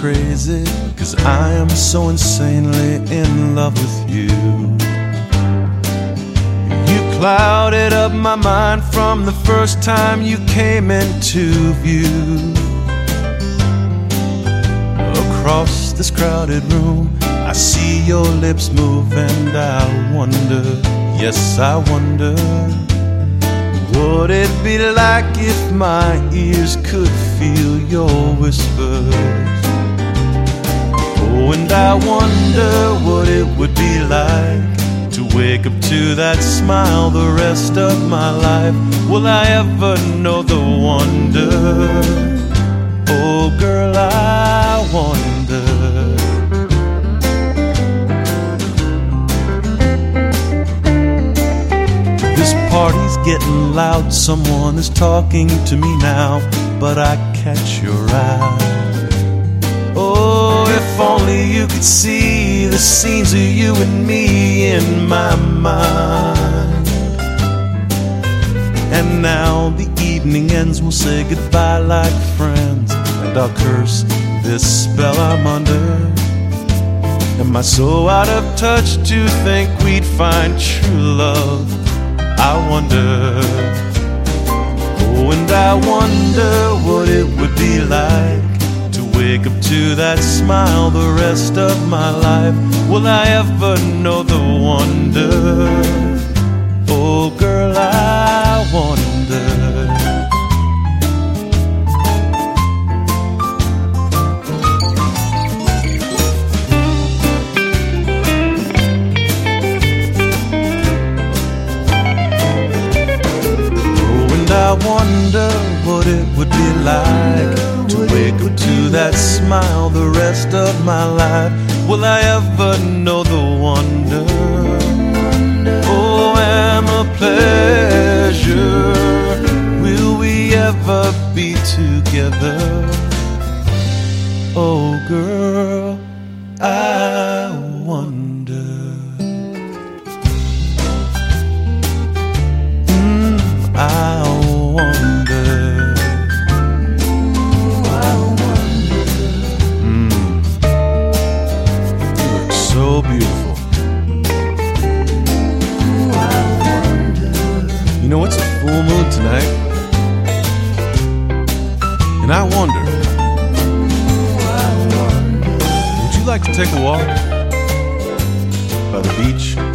crazy, 'cause I am so insanely in love with you. You clouded up my mind from the first time you came into view. Across this crowded room, I see your lips move and I wonder, yes I wonder, would it be like if my ears could feel your whispers? Oh, and I wonder what it would be like to wake up to that smile the rest of my life. Will I ever know the wonder? Oh girl, I wonder. This party's getting loud, someone is talking to me now, but I catch your eye. Oh, if only you could see the scenes of you and me in my mind. And now the evening ends, we'll say goodbye like friends, and I'll curse this spell I'm under. Am I so out of touch to think we'd find true love? I wonder. Oh, and I wonder what it would be like to wake up to that smile the rest of my life. Will I ever know the wonder? Oh girl, I wonder. I wonder what it would be like to wake up to that smile the rest of my life. Will I ever know the wonder? Oh, am a pleasure. Will we ever be together? Oh, girl, I wonder. I wonder. You look so beautiful. You know, it's a full moon tonight, and I wonder, would you like to take a walk by the beach?